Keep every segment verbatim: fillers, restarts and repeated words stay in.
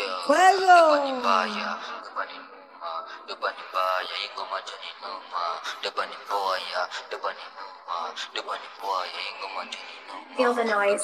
Fuego. Feel the noise.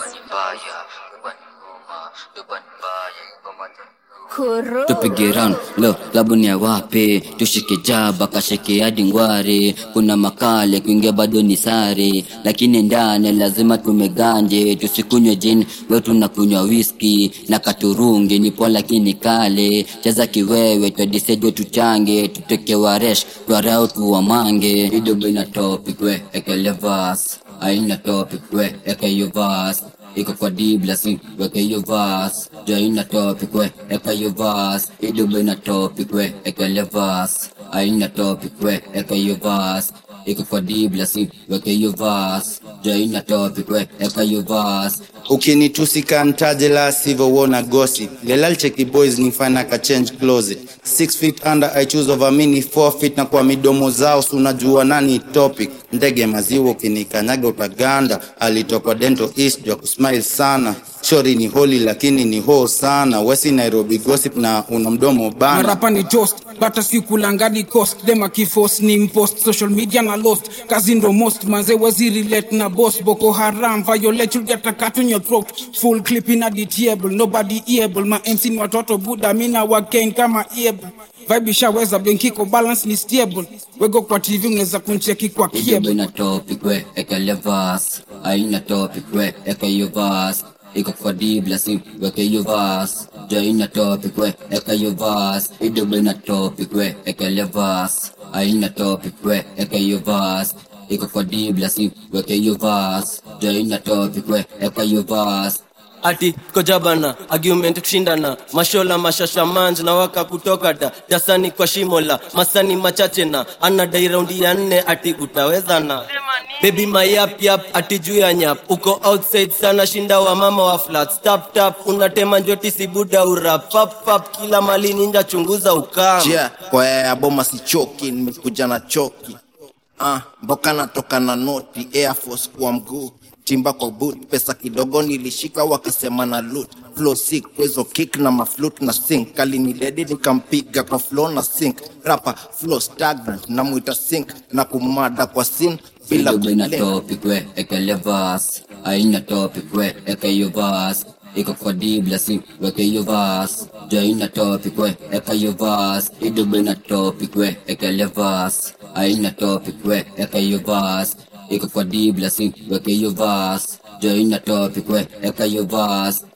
Tupige round, lo, labu ni ya wapi. Tushike jaba, kashike hadi ngwari. Kuna makale, kuingia bado ni sari. Lakini ndani, lazima tumeganje. Tusikunywe gin, leo tunakunywa whisky. Na katurungi, nipo lakini kale. Cheza kiwewe, tuadisejo tuchange. Tuteke waresh, tuarao tuwa mange. Idobo ina topic we, eke levas. Aina topic we, eke yuvas. Iko kwa dibla si, weke yo vas. Jaina topic we, eka yo vas. Idobo ina topic we, eke levas. Aina topic we, eka yo vas. Iko kwa dibla si, weke yo vas. Jaina topic we, eka yo vas. Ukinitusi kantaje la sivyo wona gossip. Lelal cheki boys nifana ka change closet. Six feet under I choose over mini four feet. Na kwa midomo zao sunajua nani topic. Ndege maziwa ukinikanyaga utaganda. Alitokwa Dental East jwa kusmile sana. Shori ni holy lakini ni ho sana. Wesi Nairobi gossip na una mdomo bana. Marapa ni toast, bata siku langani cost. Dema kifos ni impost, social media na lost. Kazi ndo most, manze wezi relate na boss. Boko Haram, violate, you'll get a cut on your throat. Full clip in a ditable, nobody able. Ma M C ni watoto buda, mina wakain kama able. Vibe shaweza benkiko balance ni stable. Wego kwa T V unaweza kuncheki kwa cable. Idobo ina topic we, eke levas. Aina topic we, eke yo vas. Iko kwa dibla si, weke yo vas. Jaina topic we, eke yo vas. Idobo ina topic we, eke levas. Aina topic we, eke yo vas. Iko kwa dibla si, weke yo vas. Jaina topic we, eke yo vas. Ati kojabana, argument kushindana. Mashola mashasha manj na waka kutoka da. Dasani kwa shimola, masani machache na. Anadai raundi ya nne ati utaweza na. Baby my yap yap ati juu ya nyap. Uko outside sana shinda wa mama wa flat. Tap tap unatema njoti si buda urap. Pap pap kila mali ninja chunguza ukama. Yeah, kwa ya boma si choki, nimekuja na choki. Ah, mboka natoka na noti, Air Force kwa mguu. Timba kwa boot, pesa kidogo nilishika wakasema na loot. Flow sick, kwezo kick na maflute na sink. Kali ni lady nikampiga kwa flow na sink. Rapper, flow stagnant na muita sink. Na kumada kwa sin, bila Idobo ina kulenga. topic we, eke levas. Aina topic we, eke yo vas. Iko kwa dibla si, weke yo vas. Jaina topic we, eke yo vas. Idobo ina topic we, eke levas. Aina topic we, eke yo vas. Iko kwa dibla si, weke yo vas. Jaina topic we, eke yo vas.